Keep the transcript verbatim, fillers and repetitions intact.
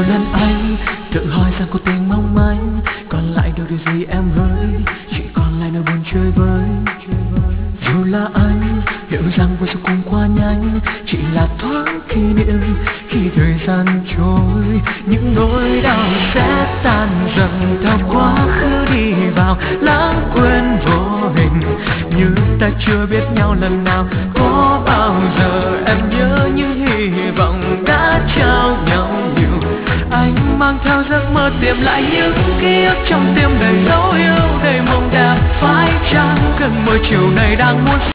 lần anh tự hỏi rằng có tình mong manh, còn lại được điều gì em hỡi, chỉ còn lại nỗi buồn chơi vơi. Dù là anh hiểu rằng vui sẽ cùng qua nhanh, chỉ là thoáng kỷ niệm khi thời gian trôi. Những nỗi đau sẽ tan dần theo quá khứ đi vào lãng quên vô hình, như ta chưa biết nhau lần nào. Có bao giờ em nhớ những hy vọng đã trao nhau nhiều, anh mang theo giấc mơ tìm lại những ký ức trong tim đầy dấu yêu, đầy mộng đẹp. Phải chăng cơn mưa chiều này đang muốn